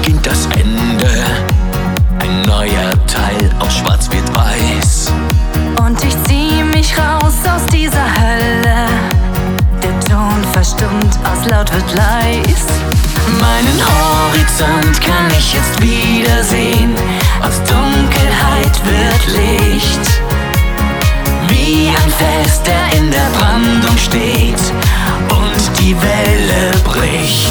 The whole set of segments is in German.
beginnt das Ende. Ein neuer Teil aus Schwarz-Weiß. Und ich zieh mich raus aus dieser Hölle. Der Ton verstummt, aus laut wird leis. Meinen Horizont kann ich jetzt wiedersehen. Aus Dunkelheit wird Licht. Wie ein Fels, der in der Brandung steht und die Welle bricht.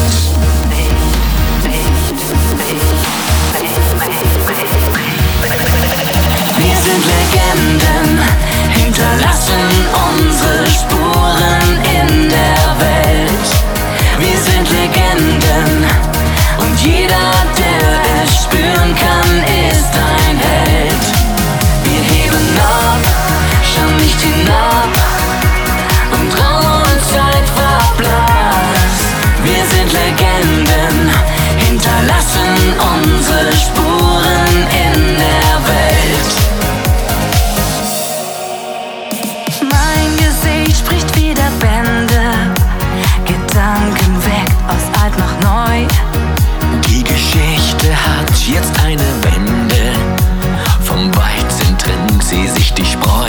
Wir sind Legenden, hinterlassen unsere Spuren in der Welt. Wir sind Legenden und jeder, der es spüren kann, ist ein Held. Wir heben ab, schauen nicht hinab und Raum und Zeit verblasst. Wir sind Legenden, hinterlassen unsere Spuren in der Welt. Mein Gesicht spricht wieder Bände. Gedanken weckt aus alt macht neu. Die Geschichte hat jetzt eine Wende. Vom Weizen trennt sie sich die Spreu.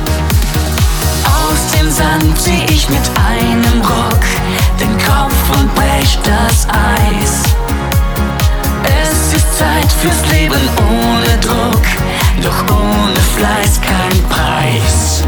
Aus dem Sand zieh ich mit einem Ruck den Kopf und brech das Eis. Es ist Zeit fürs Leben ohne Druck, doch ohne Fleiß kein Preis.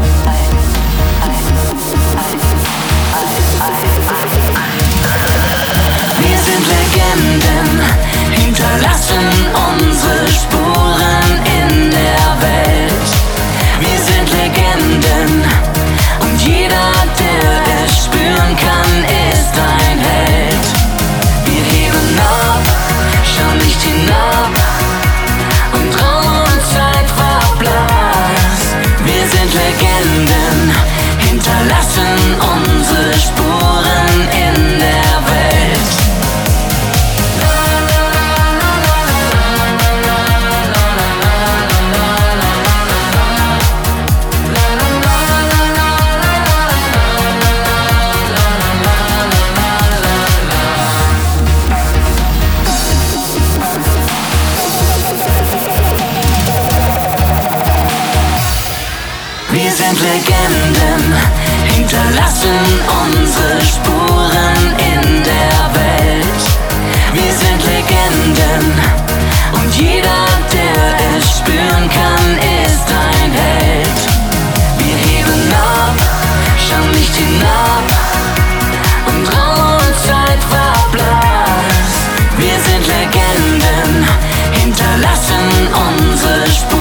Wir sind Legenden, hinterlassen unsere Spuren in der Welt. Wir sind Legenden und jeder, der es spüren kann, ist ein Held. Wir heben ab, schauen nicht hinab und Raum und Zeit verblasst. Wir sind Legenden, hinterlassen unsere Spuren in der Welt. Wir sind Legenden, hinterlassen unsere Spuren in der Welt. Wir sind Legenden und jeder, der es spüren kann, ist ein Held. Wir heben ab, schauen nicht hinab und Raum und Zeit verblasst. Wir sind Legenden, hinterlassen unsere Spuren.